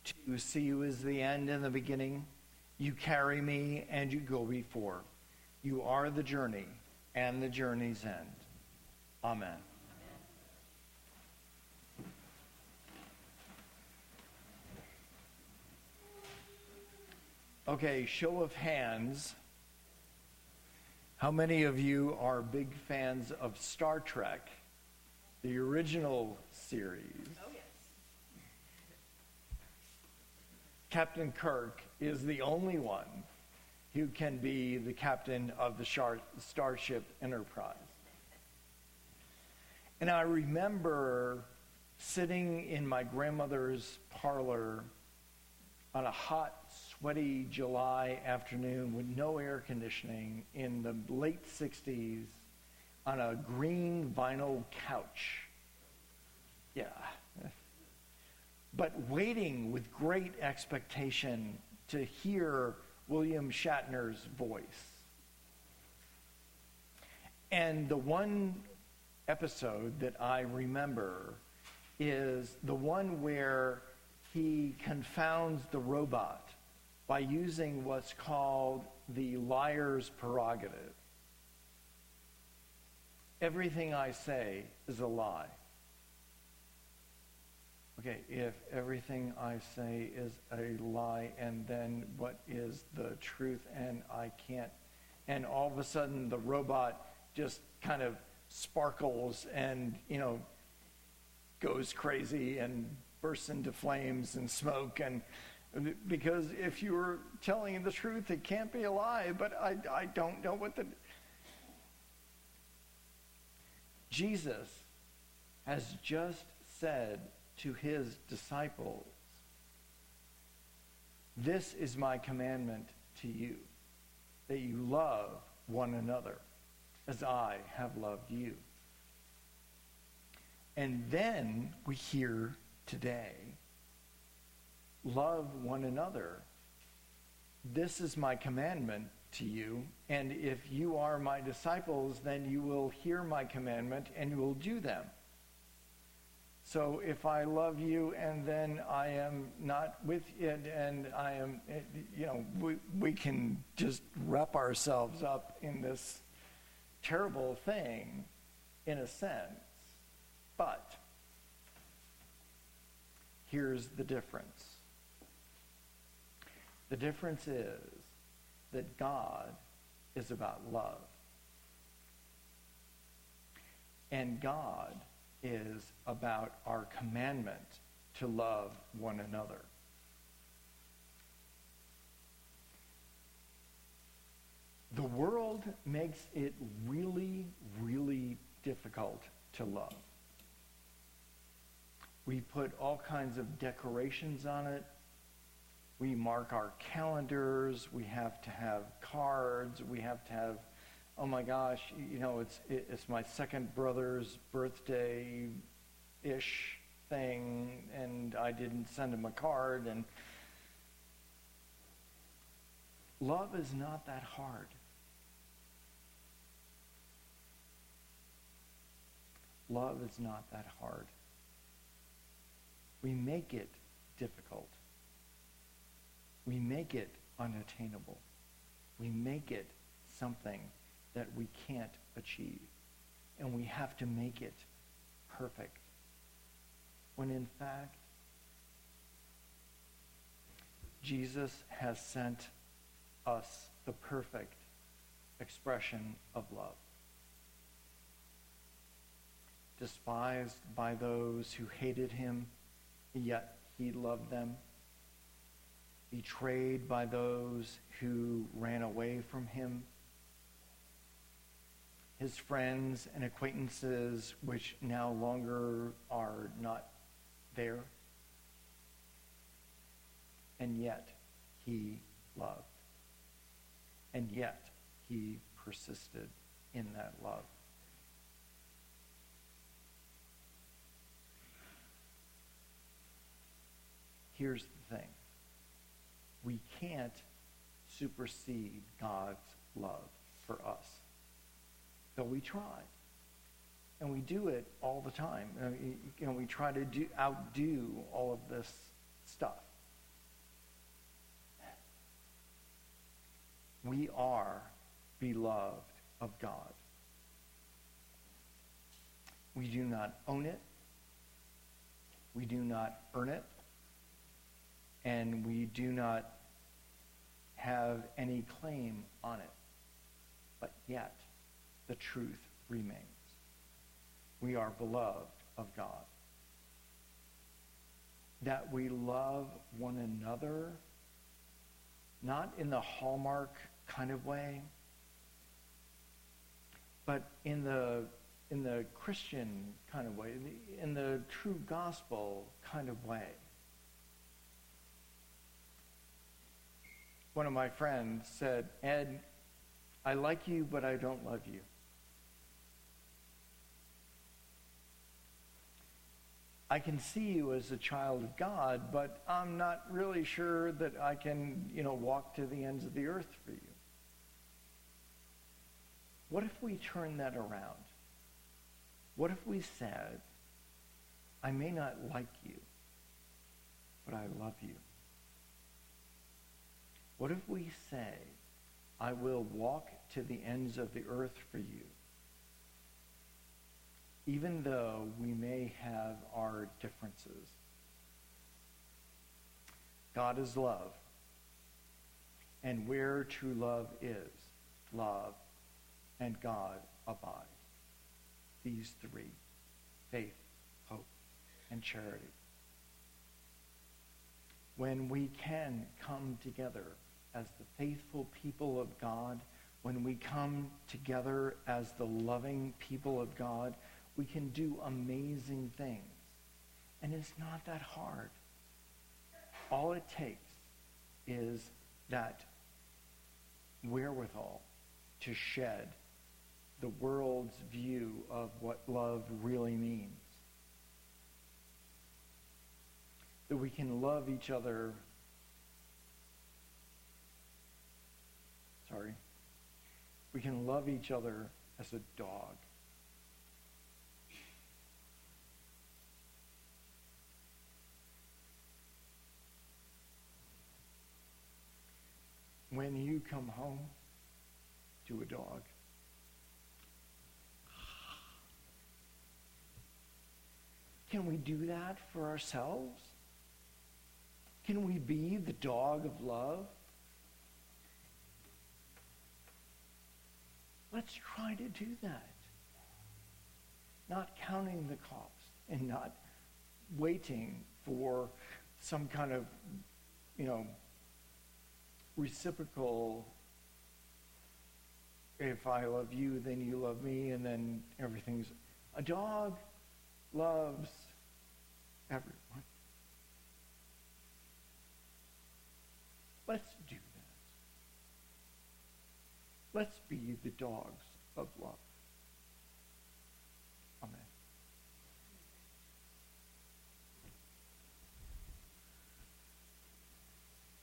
to see you as the end and the beginning. You carry me and you go before. You are the journey and the journey's end. Amen. Okay, show of hands. How many of you are big fans of Star Trek, the original series? Oh, yes. Captain Kirk is the only one who can be the captain of the Starship Enterprise. And I remember sitting in my grandmother's parlor on a hot, sweaty July afternoon with no air conditioning in the late 60s on a green vinyl couch. Yeah. But waiting with great expectation to hear William Shatner's voice. And the one episode that I remember is the one where he confounds the robot by using what's called the liar's prerogative. Everything I say is a lie. Okay, if everything I say is a lie, and then what is the truth, and I can't, and all of a sudden the robot just kind of sparkles and, goes crazy and bursts into flames and smoke, and because if you were telling the truth, it can't be a lie, but I don't know what the... Jesus has just said to his disciples, "This is my commandment to you, that you love one another as I have loved you." And then we hear today, love one another. This is my commandment to you, and if you are my disciples, then you will hear my commandment and you will do them. So if I love you and then I am not with it, and I am, we can just wrap ourselves up in this terrible thing in a sense. But here's the difference. The difference is that God is about love. And God is about our commandment to love one another. The world makes it really, really difficult to love. We put all kinds of decorations on it. We mark our calendars. We have to have cards. We have to have, oh my gosh, it's my second brother's birthday-ish thing, and I didn't send him a card. And love is not that hard. Love is not that hard. We make it difficult. We make it unattainable. We make it something that we can't achieve. And we have to make it perfect. When in fact, Jesus has sent us the perfect expression of love. Despised by those who hated him, yet he loved them. Betrayed by those who ran away from him. His friends and acquaintances, which now longer are not there. And yet he loved. And yet he persisted in that love. Here's the thing. We can't supersede God's love for us. Though we try. And we do it all the time. We try to outdo all of this stuff. We are beloved of God. We do not own it. We do not earn it. And we do not have any claim on it. But yet, the truth remains. We are beloved of God. That we love one another, not in the Hallmark kind of way, but in the Christian kind of way, in the true gospel kind of way. One of my friends said, "Ed, I like you, but I don't love you." I can see you as a child of God, but I'm not really sure that I can, walk to the ends of the earth for you. What if we turn that around? What if we said, I may not like you, but I love you? What if we say, I will walk to the ends of the earth for you, even though we may have our differences? God is love. And where true love is, love and God abide. These three: faith, hope, and charity. When we can come together as the faithful people of God, when we come together as the loving people of God, we can do amazing things. And it's not that hard. All it takes is that wherewithal to shed the world's view of what love really means. That we can love each other. We can love each other as a dog. When you come home to a dog, can we do that for ourselves? Can we be the dog of love? Let's try to do that. Not counting the cost and not waiting for some kind of, reciprocal, if I love you, then you love me, and then everything's... A dog loves everyone. Let's do that. Let's be the dogs of love.